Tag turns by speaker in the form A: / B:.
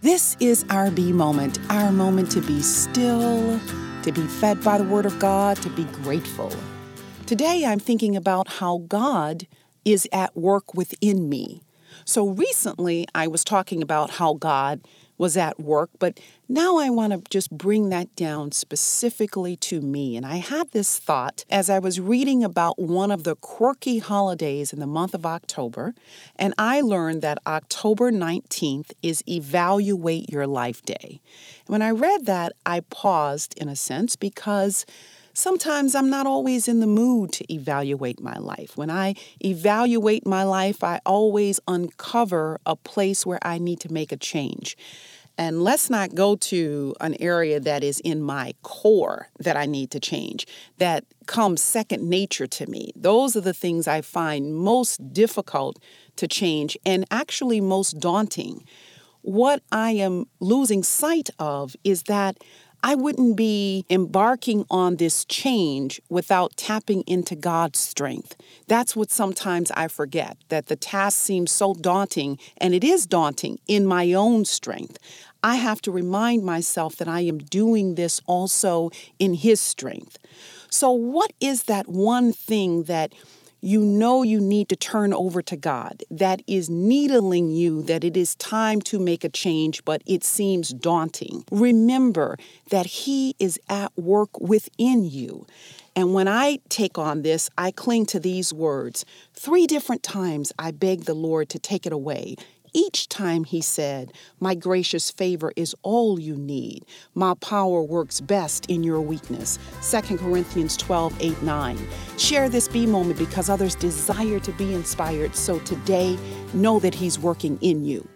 A: This is our moment to be still, to be fed by the Word of God, to be grateful. Today I'm thinking about how God is at work within me. So recently I was talking about how God was at work, but now I want to just bring that down specifically to me. And I had this thought as I was reading about one of the quirky holidays in the month of October, and I learned that October 19th is Evaluate Your Life Day. When I read that, I paused in a sense because sometimes I'm not always in the mood to evaluate my life. When I evaluate my life, I always uncover a place where I need to make a change. And let's not go to an area that is in my core that I need to change, that comes second nature to me. Those are the things I find most difficult to change and actually most daunting. What I am losing sight of is that I wouldn't be embarking on this change without tapping into God's strength. That's what sometimes I forget, that the task seems so daunting, and it is daunting in my own strength. I have to remind myself that I am doing this also in His strength. So what is that one thing that you know you need to turn over to God, that is needling you, that it is time to make a change, but it seems daunting? Remember that He is at work within you. And when I take on this, I cling to these words. 3 different times I begged the Lord to take it away. Each time He said, "My gracious favor is all you need. My power works best in your weakness." 2 Corinthians 12:8-9. Share this Be Moment because others desire to be inspired. So today, know that He's working in you.